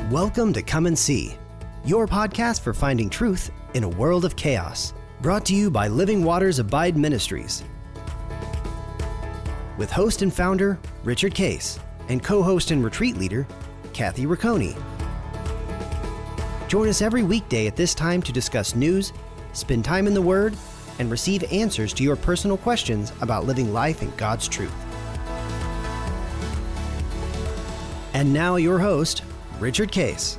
Welcome to Come and See, your podcast for finding truth in a world of chaos. Brought to you by Living Waters Abide Ministries. With host and founder, Richard Case, and co-host and retreat leader, Kathy Ricconi. Join us every weekday at this time to discuss news, spend time in the Word, and receive answers to your personal questions about living life in God's truth. And now your host, Richard Case.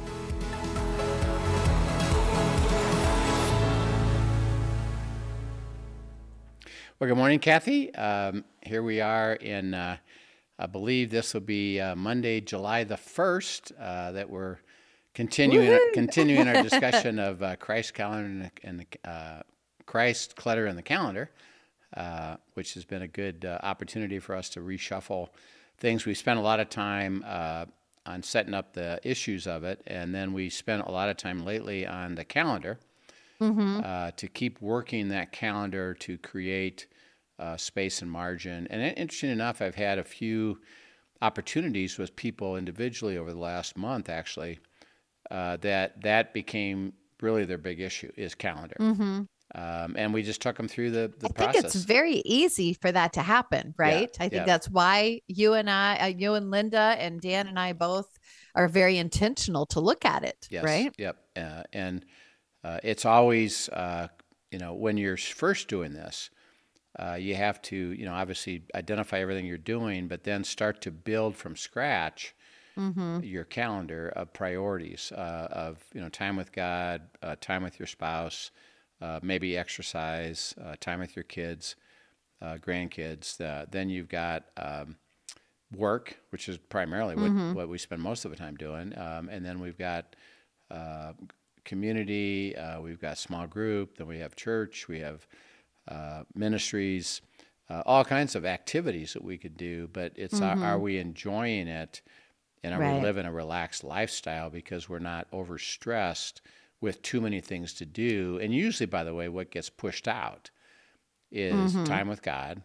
Well, good morning, Kathy. Here we are in, I believe this will be Monday, July the 1st, that we're continuing our discussion of Christ calendar and Christ clutter in the calendar, which has been a good opportunity for us to reshuffle things. We spent a lot of time on setting up the issues of it, and then we spent a lot of time lately on the calendar to keep working that calendar to create space and margin. And interesting enough, I've had a few opportunities with people individually over the last month, actually, that became really their big issue is calendar. And we just took them through the process. I think it's very easy for that to happen, right? Yeah, I think that's why you and Linda and Dan and I both are very intentional to look at it, Yes, right? Yep. And it's always, when you're first doing this, you have to, obviously identify everything you're doing, but then start to build from scratch your calendar of priorities of, time with God, time with your spouse, maybe exercise, time with your kids, grandkids. Then you've got work, which is primarily what we spend most of the time doing. And then we've got community, we've got small group, then we have church, we have ministries, all kinds of activities that we could do. But it's are we enjoying it, and are we living a relaxed lifestyle because we're not overstressed with too many things to do? And usually, by the way, what gets pushed out is time with God,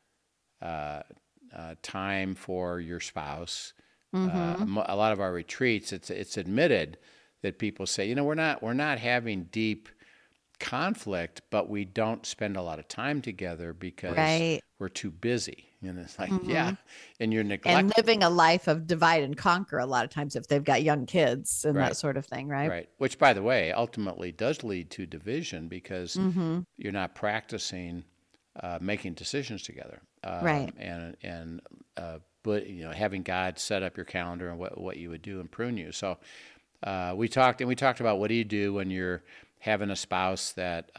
time for your spouse. A lot of our retreats, it's admitted that people say, we're not having deep conflict, but we don't spend a lot of time together because we're too busy. And it's like, and you're neglecting. And living a life of divide and conquer a lot of times if they've got young kids and that sort of thing, right? Right. Which, by the way, ultimately does lead to division because you're not practicing making decisions together. But having God set up your calendar and what you would do and prune you. So we talked about what do you do when you're having a spouse that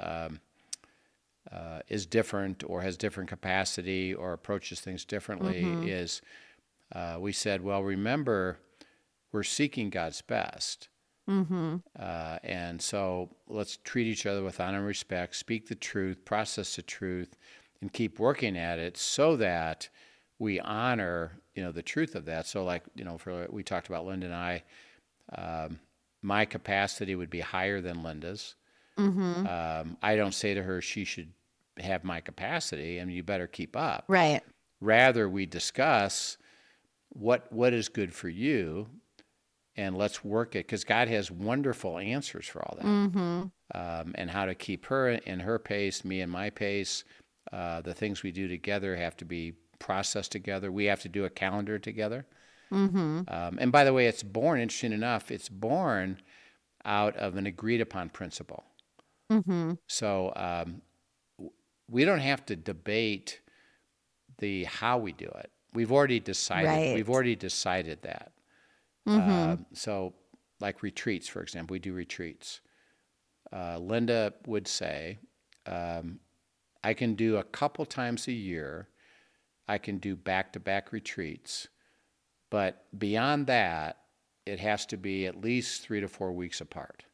is different or has different capacity or approaches things differently. We said, well, remember, we're seeking God's best. And so let's treat each other with honor and respect, speak the truth, process the truth, and keep working at it so that we honor, the truth of that. So we talked about Linda and I, my capacity would be higher than Linda's. I don't say to her she should have my capacity and you better keep up. Right. Rather, we discuss what is good for you, and let's work it because God has wonderful answers for all that. And how to keep her in her pace, me in my pace. The things we do together have to be processed together. We have to do a calendar together. And by the way, interesting enough, it's born out of an agreed upon principle. So we don't have to debate the how we do it. We've already decided. Right. We've already decided that. So like retreats, for example, we do retreats. Linda would say, I can do a couple times a year. I can do back-to-back retreats. But beyond that, it has to be at least 3 to 4 weeks apart.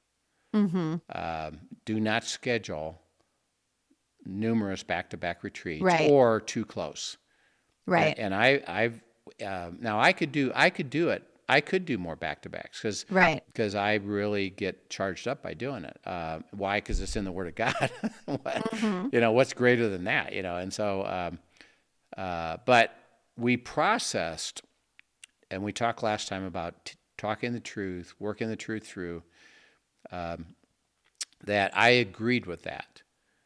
Do not schedule numerous back-to-back retreats or too close. Right. And I've now I could do it. I could do more back-to-backs because I really get charged up by doing it. Why? Because it's in the Word of God. What's greater than that? And so, but we processed, and we talked last time about talking the truth, working the truth through, that I agreed with that.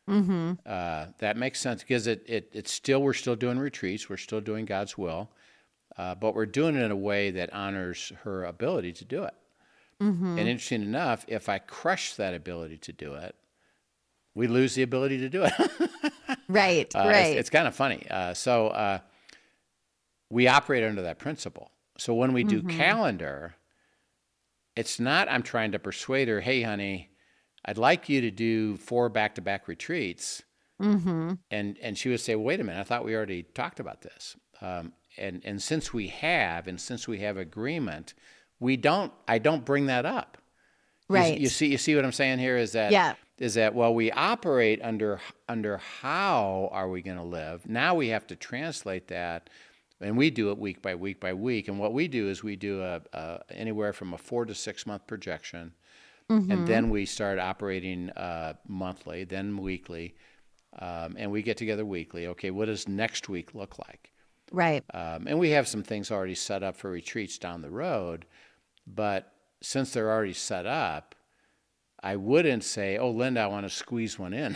That makes sense because it's still, we're still doing retreats. We're still doing God's will, but we're doing it in a way that honors her ability to do it. And interesting enough, if I crush that ability to do it, we lose the ability to do it. Right. It's kind of funny. So we operate under that principle. So when we do calendar, it's not I'm trying to persuade her, hey, honey, I'd like you to do 4 back-to-back retreats. And she would say, well, wait a minute, I thought we already talked about this. And since we have agreement, I don't bring that up. Right. You see what I'm saying here is that well, we operate under how are we going to live? Now we have to translate that, and we do it week by week by week. And what we do is we do anywhere from a 4 to 6 month projection, and then we start operating monthly, then weekly, and we get together weekly. Okay, what does next week look like? Right. And we have some things already set up for retreats down the road, but since they're already set up, I wouldn't say, "Oh, Linda, I want to squeeze one in."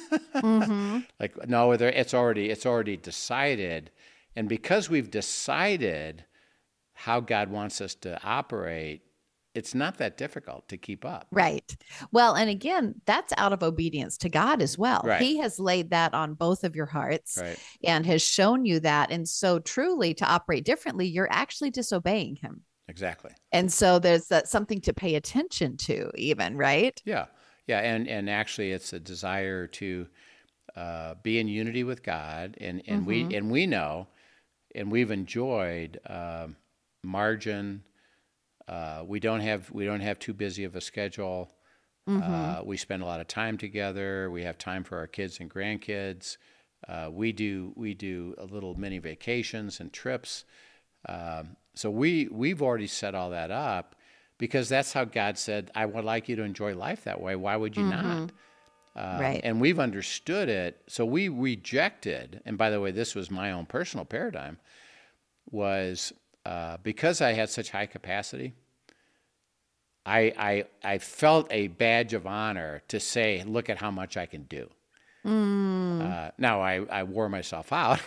Like, no, it's already decided, and because we've decided how God wants us to operate, it's not that difficult to keep up. Right. Well, and again, that's out of obedience to God as well. Right. He has laid that on both of your hearts, Right. and has shown you that. And so truly to operate differently, you're actually disobeying him. Exactly. And so there's something to pay attention to even, right? Yeah. And actually it's a desire to be in unity with God, and we know, and we've enjoyed margin. We don't have too busy of a schedule. We spend a lot of time together. We have time for our kids and grandkids. We do a little mini vacations and trips. So we've already set all that up because that's how God said, I would like you to enjoy life that way. Why would you not? Right. And we've understood it. So we rejected, and by the way, this was my own personal paradigm, was because I had such high capacity, I felt a badge of honor to say, look at how much I can do. Now I wore myself out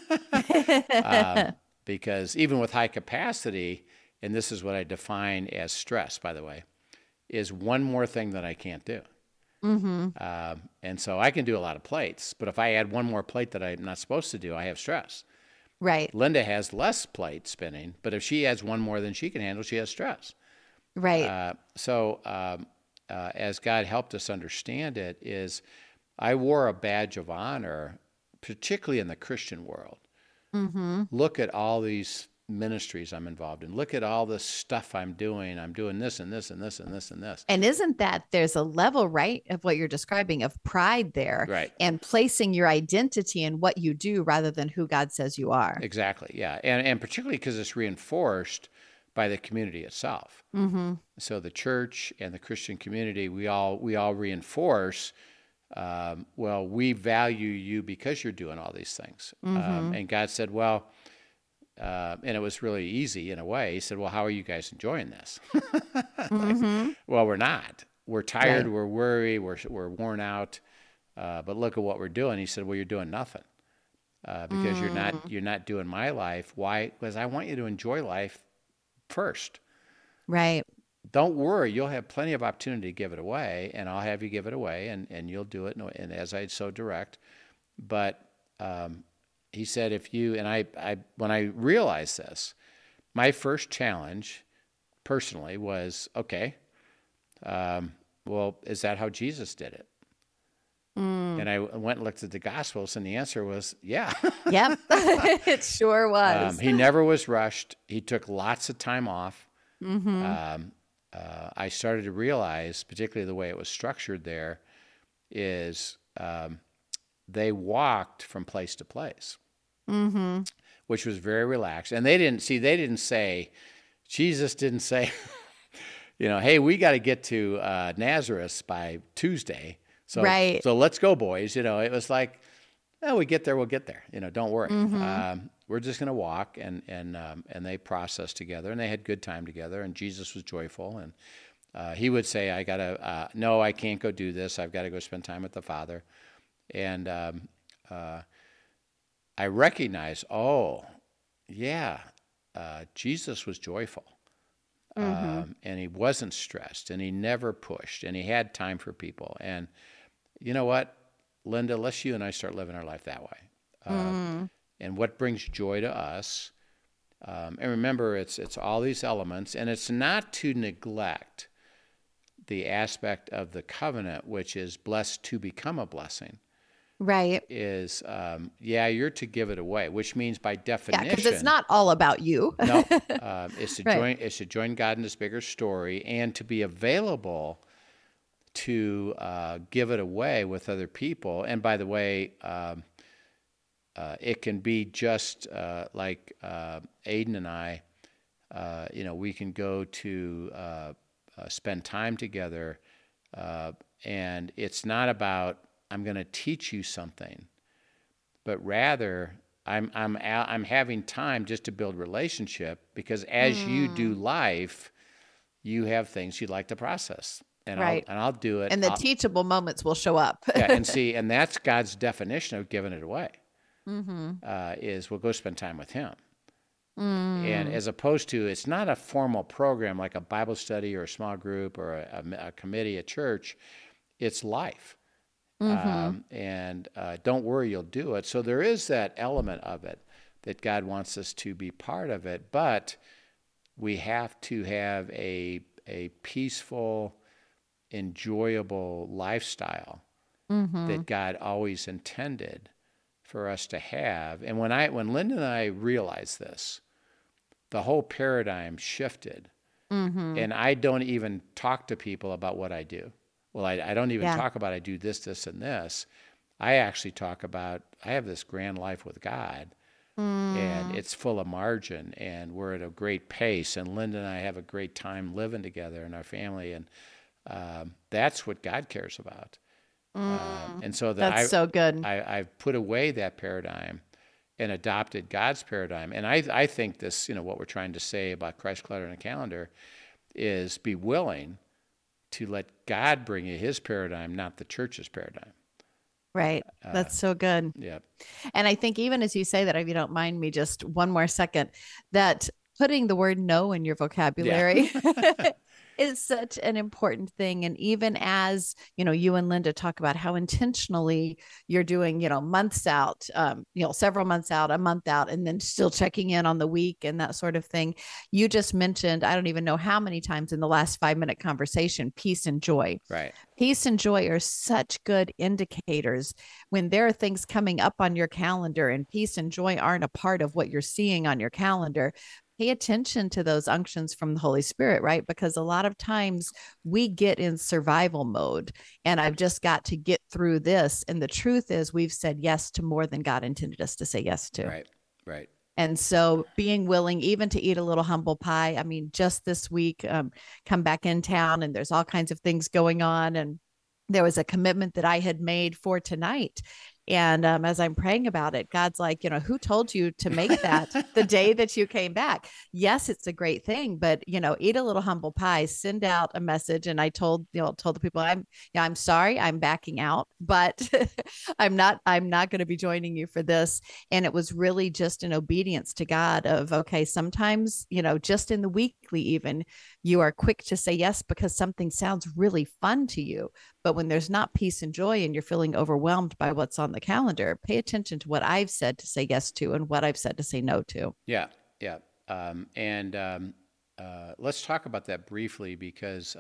because even with high capacity, and this is what I define as stress, by the way, is one more thing that I can't do. And so I can do a lot of plates, but if I add one more plate that I'm not supposed to do, I have stress. Right. Linda has less plates spinning, but if she adds one more than she can handle, she has stress. Right. So as God helped us understand it, is I wore a badge of honor, particularly in the Christian world. Look at all these ministries I'm involved in. Look at all the stuff I'm doing. I'm doing this and this and this and this and this. And isn't that there's a level, right, of what you're describing of pride there, Right. and placing your identity in what you do rather than who God says you are. Exactly. Yeah. And particularly because it's reinforced by the community itself. So the church and the Christian community, we all reinforce, well, we value you because you're doing all these things. And God said, well, and it was really easy in a way. He said, well, how are you guys enjoying this? Well, we're not. We're tired. Right. We're worried. We're worn out. But look at what we're doing. He said, well, you're doing nothing because you're not doing my life. Why? Because I want you to enjoy life first. Right. Don't worry. You'll have plenty of opportunity to give it away, and I'll have you give it away, and you'll do it. And as I so direct, but he said, if you, and I when I realized this, my first challenge personally was, okay, well, is that how Jesus did it? And I went and looked at the Gospels, and the answer was, yeah. Yep. It sure was. He never was rushed. He took lots of time off. I started to realize, particularly the way it was structured there, is they walked from place to place, which was very relaxed. And they didn't say, Jesus didn't say, hey, we got to get to Nazareth by Tuesday. So, Right. So let's go, boys. It was like, we get there, we'll get there. Don't worry. we're just going to walk, and they processed together, and they had good time together, and Jesus was joyful, and he would say, I gotta, no, I can't go do this. I've got to go spend time with the Father. And I recognize, oh, yeah, Jesus was joyful. And he wasn't stressed, and he never pushed, and he had time for people. And you know what, Linda, let's you and I start living our life that way. And what brings joy to us, and remember, it's all these elements, and it's not to neglect the aspect of the covenant, which is blessed to become a blessing. Right. Is, you're to give it away, which means by definition. Yeah, because it's not all about you. No, it's to Right. join God in this bigger story, and to be available to give it away with other people. And by the way, it can be just like Aiden and I. We can go to spend time together, and it's not about I'm going to teach you something, but rather I'm having time just to build relationship, because as you do life, you have things you'd like to process, and Right. I'll do it. And the teachable moments will show up. Yeah, and that's God's definition of giving it away. Is we'll go spend time with Him. And as opposed to, it's not a formal program like a Bible study or a small group or a committee at church. It's life. And don't worry, you'll do it. So there is that element of it that God wants us to be part of it, but we have to have a peaceful, enjoyable lifestyle that God always intended for us to have. And when Linda and I realized this, the whole paradigm shifted. And I don't even talk to people about what I do. Well, I don't even talk about I do this, this, and this. I actually talk about I have this grand life with God, and it's full of margin, and we're at a great pace, and Linda and I have a great time living together in our family, and that's what God cares about. And so That's so good. I've put away that paradigm and adopted God's paradigm. And I think this, what we're trying to say about Christ Clutter and a Calendar is be willing to let God bring you His paradigm, not the church's paradigm. Right. That's so good. Yeah. And I think even as you say that, if you don't mind me just one more second, that putting the word no in your vocabulary is such an important thing. And even as, you and Linda talk about how intentionally you're doing, months out, several months out, a month out, and then still checking in on the week and that sort of thing. You just mentioned, I don't even know how many times in the last 5-minute conversation, peace and joy. Right. Peace and joy are such good indicators when there are things coming up on your calendar and peace and joy aren't a part of what you're seeing on your calendar. Pay attention to those unctions from the Holy Spirit, right? Because a lot of times we get in survival mode and I've just got to get through this. And the truth is we've said yes to more than God intended us to say yes to. Right. Right. And so being willing even to eat a little humble pie. I mean, just this week, come back in town and there's all kinds of things going on. And there was a commitment that I had made for tonight. And as I'm praying about it, God's like, who told you to make that the day that you came back? Yes, it's a great thing, but eat a little humble pie, send out a message. And I told the people, I'm sorry, I'm backing out, but I'm not going to be joining you for this. And it was really just an obedience to God of, okay, sometimes, just in the weekly, even you are quick to say yes because something sounds really fun to you. But when there's not peace and joy and you're feeling overwhelmed by what's on the calendar, pay attention to what I've said to say yes to and what I've said to say no to. Yeah. Yeah. Let's talk about that briefly because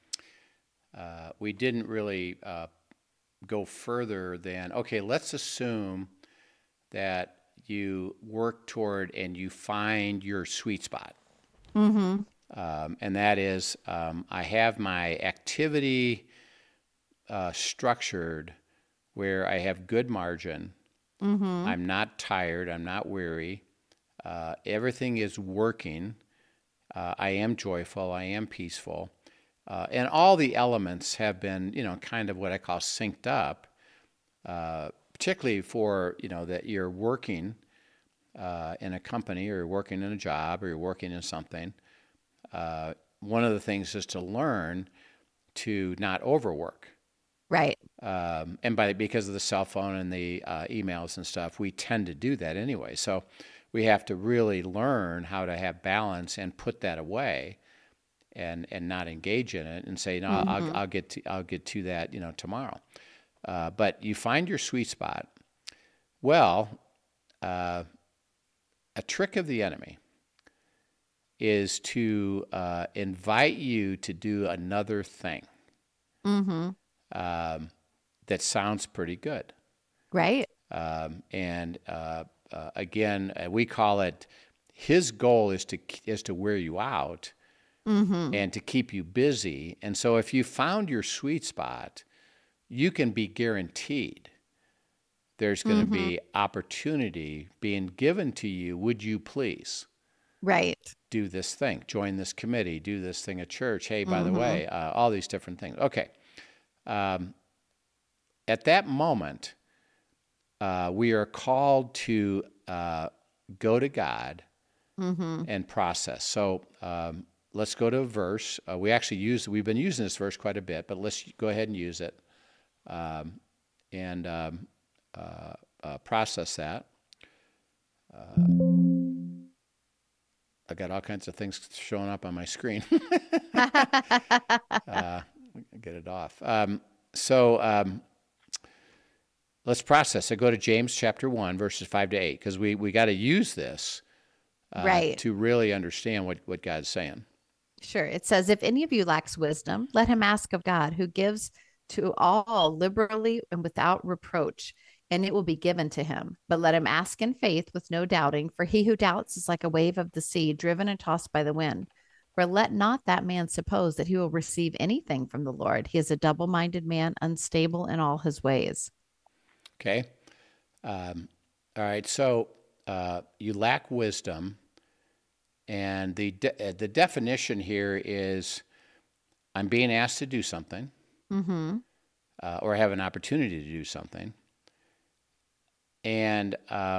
we didn't really go further than, okay, let's assume that you work toward and you find your sweet spot. And that is, I have my activity structured where I have good margin. I'm not tired. I'm not weary. Everything is working. I am joyful. I am peaceful. And all the elements have been, kind of what I call synced up, particularly for, that you're working in a company, or you're working in a job, or you're working in something, one of the things is to learn to not overwork. Right. And because of the cell phone and the emails and stuff, we tend to do that anyway. So we have to really learn how to have balance and put that away, and not engage in it, and say, no, I'll get to that, tomorrow. But you find your sweet spot. Well, a trick of the enemy is to invite you to do another thing that sounds pretty good. Right. Again, we call it, his goal is to wear you out and to keep you busy. And so if you found your sweet spot, you can be guaranteed there's going to be opportunity being given to you. Would you please do this thing, join this committee, do this thing at church? Hey, by the way, all these different things. Okay. At that moment, we are called to go to God and process. So let's go to a verse. We've been using this verse quite a bit, but let's go ahead and use it and process that. I got all kinds of things showing up on my screen. Get it off. Let's process it. Go to James chapter 1, verses 5 to 8, because we got to use this to really understand what God's saying. Sure. It says, if any of you lacks wisdom, let him ask of God, who gives to all liberally and without reproach, and it will be given to him. But let him ask in faith with no doubting, for he who doubts is like a wave of the sea, driven and tossed by the wind. For let not that man suppose that he will receive anything from the Lord. He is a double-minded man, unstable in all his ways. Okay. All right. So you lack wisdom, and the definition here is, I'm being asked to do something, or have an opportunity to do something, and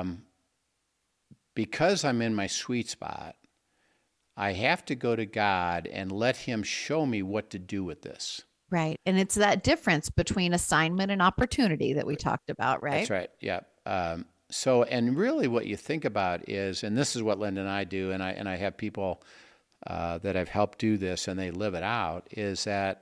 because I'm in my sweet spot, I have to go to God and let him show me what to do with this. Right. And it's that difference between assignment and opportunity that we talked about, right? That's right. Yeah. And really what you think about is, and this is what Linda and I do, and I have people that I've helped do this, and they live it out, is that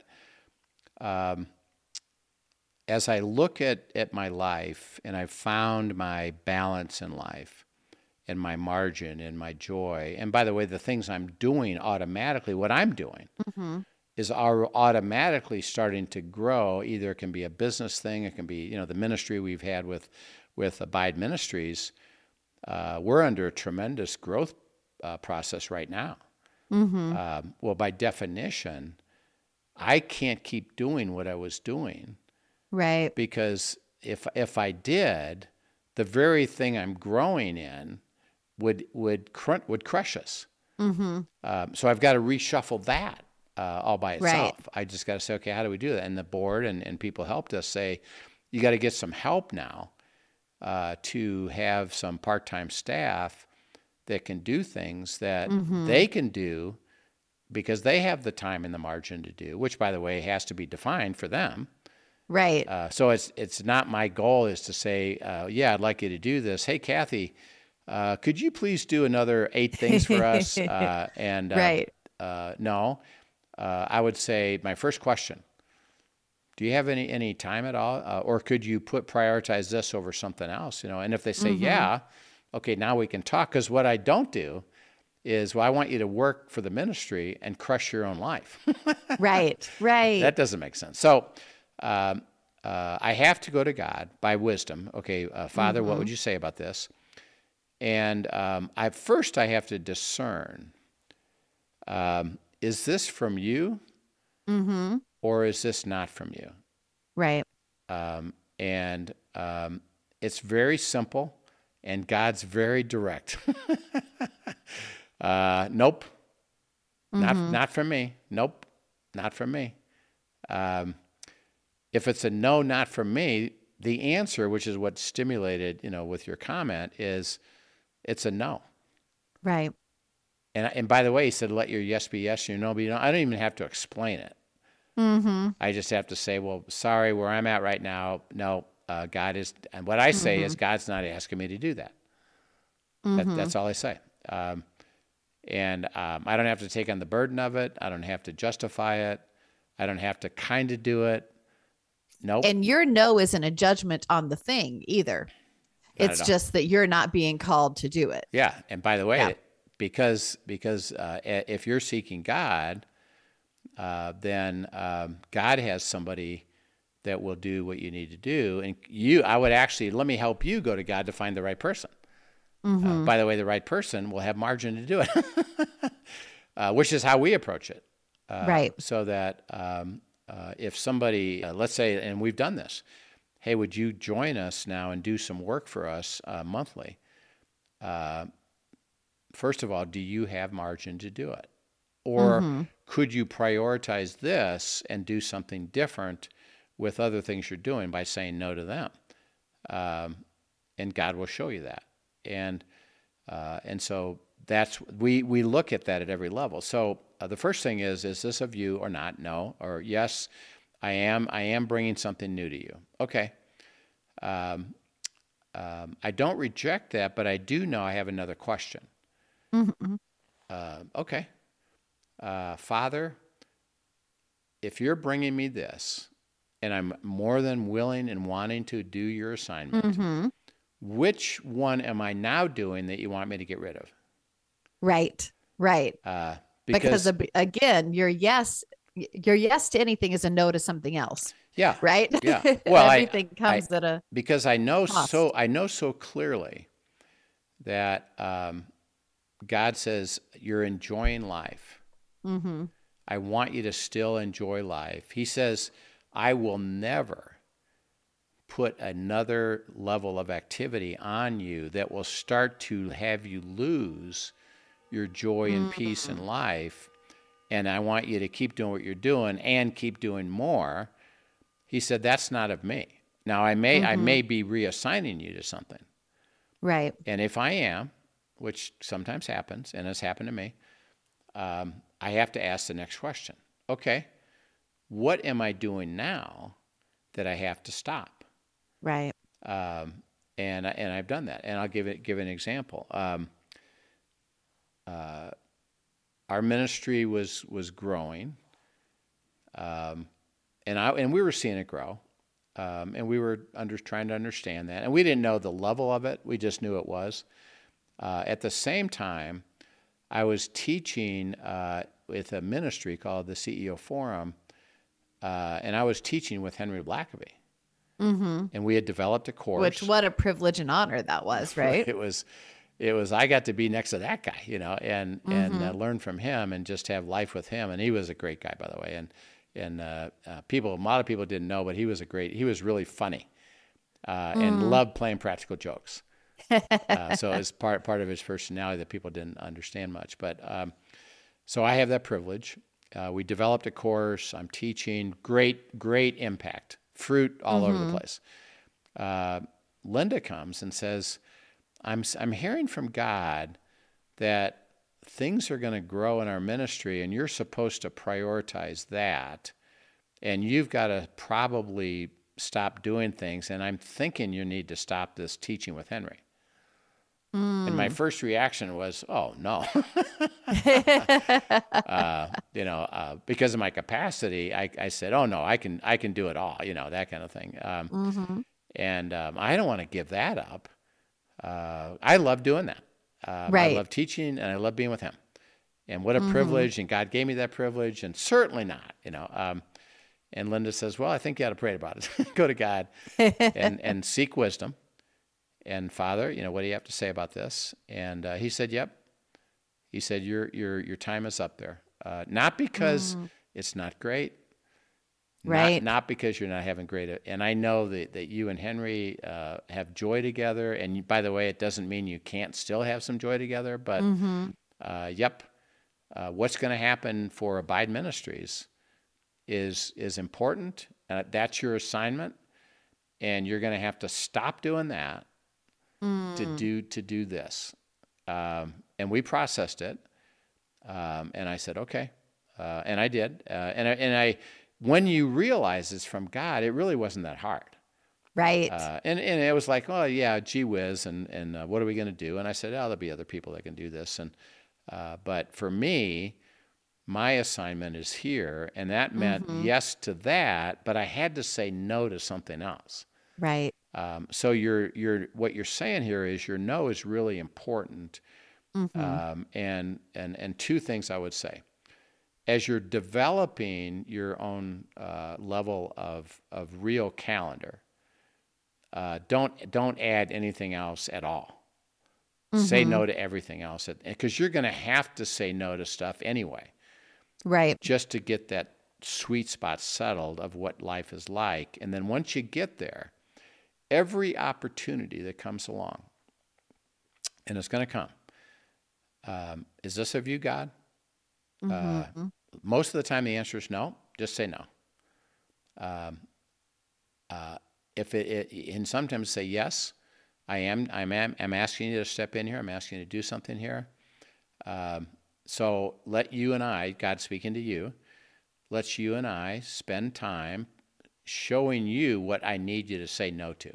as I look at my life, and I've found my balance in life, and my margin, and my joy, and by the way, the things I'm doing automatically, what I'm doing is automatically starting to grow. Either it can be a business thing, it can be, the ministry we've had with Abide Ministries. We're under a tremendous growth process right now. Well, by definition, I can't keep doing what I was doing, right? Because if I did, the very thing I'm growing in would crush us. So I've got to reshuffle that all by itself. Right. I just got to say, okay, how do we do that? And the board and people helped us say, you got to get some help now to have some part-time staff that can do things that they can do because they have the time and the margin to do, which, by the way, has to be defined for them. Right. So it's not my goal is to say, yeah, I'd like you to do this. Hey, Kathy, could you please do another 8 things for us? Right. No. I would say my first question, do you have any time at all? Or could you prioritize this over something else? And if they say, yeah, okay, now we can talk. Because what I don't do is, well, I want you to work for the ministry and crush your own life. Right. That doesn't make sense. So I have to go to God by wisdom. Okay, Father, what would you say about this? And first I have to discern, is this from you or is this not from you? Right. It's very simple, and God's very direct. Nope, not from me. Nope, not from me. If it's a no, not from me, the answer, which is what stimulated, with your comment, is It's a no. Right. And by the way, he said, let your yes be yes, your no be no. I don't even have to explain it. I just have to say, well, sorry, where I'm at right now, no, God is, and what I say is God's not asking me to do that. That's all I say. And I don't have to take on the burden of it. I don't have to justify it. I don't have to kind of do it. Nope. And your no isn't a judgment on the thing either. Not It's at all. just that you're not being called to do it. Yeah. And by the way, Yeah. because if you're seeking God, then God has somebody that will do what you need to do. And I would actually, let me help you go to God to find the right person. By the way, the right person will have margin to do it, which is how we approach it. Right. So that if somebody, let's say, and we've done this, hey, would you join us now and do some work for us monthly? First of all, do you have margin to do it? Or could you prioritize this and do something different with other things you're doing by saying no to them? And God will show you that. And so we look at that at every level. So the first thing is this of you or not? No. Or yes, I am bringing something new to you. Okay. I don't reject that, but I do know I have another question. Okay. Father, if you're bringing me this and I'm more than willing and wanting to do your assignment, which one am I now doing that you want me to get rid of? Right. Because again, your yes to anything is a no to something else. Yeah. Right. Yeah. Well, everything comes at a because I know cost. so clearly that God says you're enjoying life. I want you to still enjoy life. He says, I will never put another level of activity on you that will start to have you lose your joy and peace in life. And I want you to keep doing what you're doing and keep doing more. He said, that's not of me. Now, I may be reassigning you to something. Right. And if I am, which sometimes happens, and has happened to me, I have to ask the next question. Okay, what am I doing now that I have to stop? Right. And I've done that. And I'll give an example. Our ministry was growing, and we were seeing it grow, and we were trying to understand that, and we didn't know the level of it. We just knew it was. At the same time, I was teaching with a ministry called the CEO Forum, and I was teaching with Henry Blackaby. And we had developed a course. Which, what a privilege and honor that was, right? It was. I got to be next to that guy, and learn from him and just have life with him. And he was a great guy, by the way. And a lot of people didn't know, but he was really funny, and loved playing practical jokes. So it's part of his personality that people didn't understand much. But so I have that privilege. We developed a course. I'm teaching. Great impact. Fruit all over the place. Linda comes and says, I'm hearing from God that things are going to grow in our ministry, and you're supposed to prioritize that, and you've got to probably stop doing things, and I'm thinking you need to stop this teaching with Henry. And my first reaction was, oh, no. Because of my capacity, I said, oh, no, I can do it all, that kind of thing. And I don't want to give that up. I love doing that. Right. I love teaching, and I love being with him. And what a privilege, and God gave me that privilege, and certainly not, And Linda says, well, I think you ought to pray about it. Go to God and seek wisdom. And Father, what do you have to say about this? And he said, yep. He said, your time is up there. Not because it's not great. Right. Not because you're not having great. And I know that you and Henry have joy together. And by the way, it doesn't mean you can't still have some joy together. But yep. What's going to happen for Abide Ministries is important. That's your assignment. And you're going to have to stop doing that to do this. And we processed it. And I said, okay. And I did. And when you realize it's from God, it really wasn't that hard. Right. And it was like, oh yeah, gee whiz, and what are we going to do? And I said, oh, there'll be other people that can do this. And but for me, my assignment is here, and that meant yes to that, but I had to say no to something else. Right. So what you're saying here is your no is really important. And two things I would say. As you're developing your own level of real calendar, don't add anything else at all. Say no to everything else, because you're going to have to say no to stuff anyway. Right. Just to get that sweet spot settled of what life is like. And then once you get there, every opportunity that comes along, and it's going to come, is this of you, God? Most of the time the answer is no. Just say no. And sometimes say yes. I'm asking you to step in here. I'm asking you to do something here. So let you and I, God speaking to you, let you and I spend time showing you what I need you to say no to,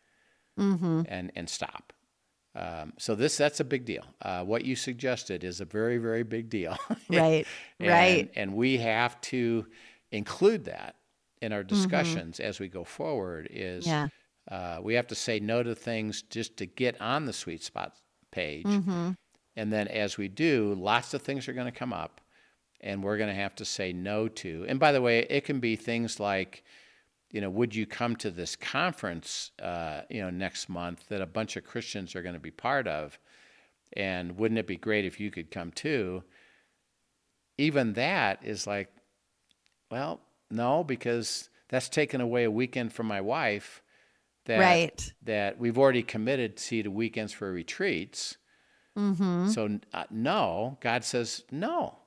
and stop. So that's a big deal. What you suggested is a very, very big deal. Right. Right. And we have to include that in our discussions as we go forward. We have to say no to things just to get on the sweet spot page. And then as we do, lots of things are going to come up, and we're going to have to say no to. And by the way, it can be things like, would you come to this conference, next month that a bunch of Christians are going to be part of? And wouldn't it be great if you could come too? Even that is like, well, no, because that's taken away a weekend from my wife that we've already committed to weekends for retreats. So no, God says no.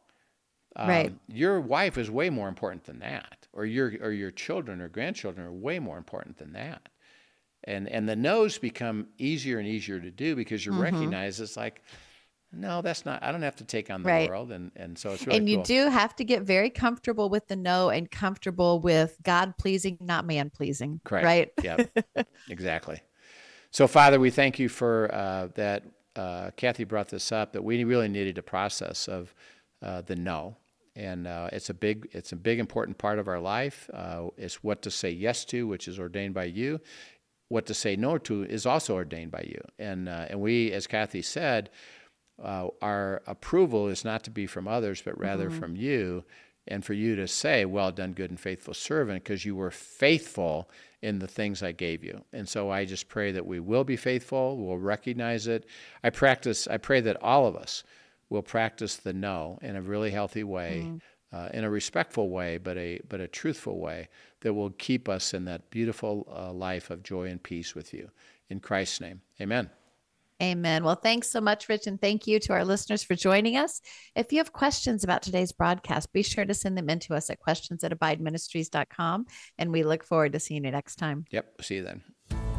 Your wife is way more important than that, or your children or grandchildren are way more important than that. And the no's become easier and easier to do because you recognize it's like, no, that's not. I don't have to take on the world, and so it's really cool. You do have to get very comfortable with the no and comfortable with God pleasing, not man pleasing. Correct. Right. Yep. Exactly. So, Father, we thank you for that. Kathy brought this up, that we really needed a process of the no, and it's a big important part of our life. It's what to say yes to, which is ordained by you. What to say no to is also ordained by you, and we, as Kathy said, our approval is not to be from others, but rather from you, and for you to say, "Well done, good and faithful servant," because you were faithful in the things I gave you. And so I just pray that we will be faithful, we'll recognize it. I pray that all of us will practice the no in a really healthy way, in a respectful way, but a truthful way that will keep us in that beautiful life of joy and peace with you. In Christ's name, amen. Amen. Well, thanks so much, Rich. And thank you to our listeners for joining us. If you have questions about today's broadcast, be sure to send them in to us at questions@abideministries.com. And we look forward to seeing you next time. Yep. See you then.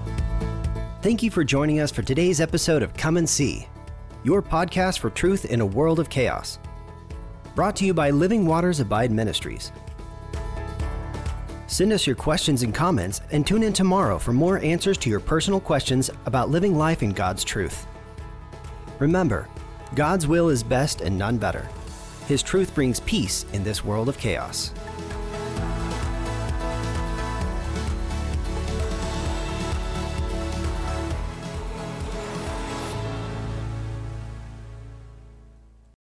Thank you for joining us for today's episode of Come and See, your podcast for truth in a world of chaos. Brought to you by Living Waters Abide Ministries. Send us your questions and comments, and tune in tomorrow for more answers to your personal questions about living life in God's truth. Remember, God's will is best and none better. His truth brings peace in this world of chaos.